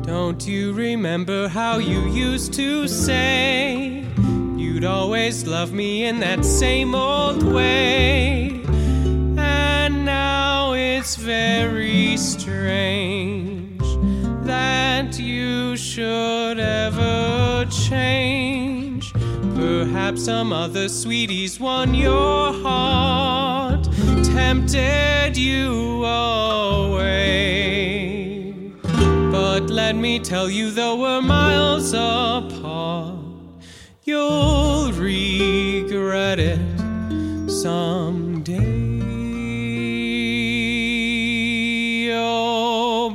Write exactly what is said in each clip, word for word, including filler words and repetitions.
Don't you remember how you used to say you'd always love me in that same old way? And now it's very strange that you should ever change. Perhaps some other sweetie's won your heart, tempted you away. But let me tell you, though we're miles apart, you'll regret it someday. Oh,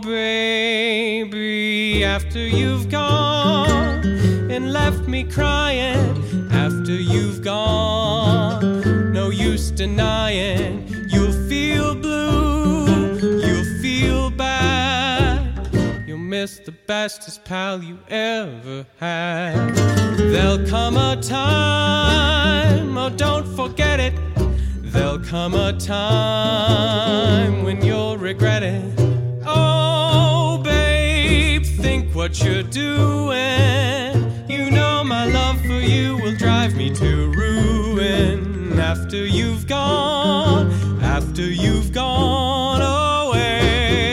baby, after you've gone and left me crying, after you've gone, no use denying, you'll feel blue, you'll feel bad, you'll miss the bestest pal you ever had. There'll come a time, oh don't forget it, there'll come a time when you'll regret it. Oh babe, think what you're doing, you know my love for you will drive me to ruin. After you've gone, after you've gone away.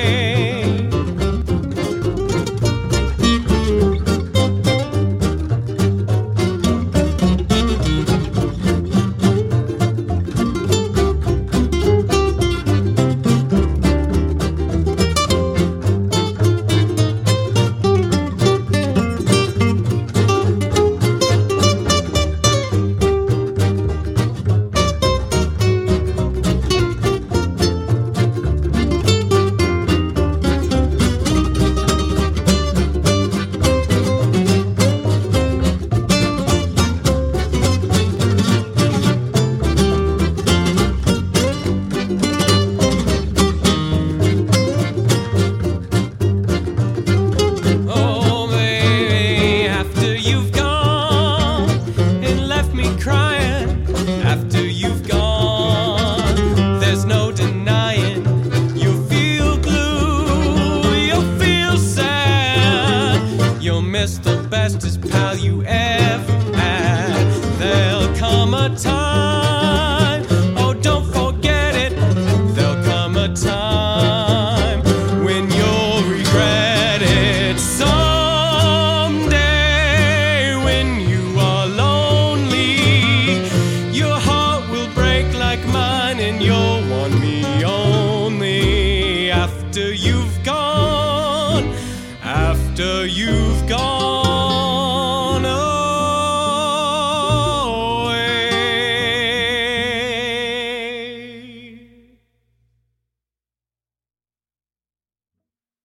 The bestest pal you ever had. There'll come a time, oh don't forget it, there'll come a time when you'll regret it someday. When you are lonely, your heart will break like mine, and you'll want me only after you've gone, after you've gone.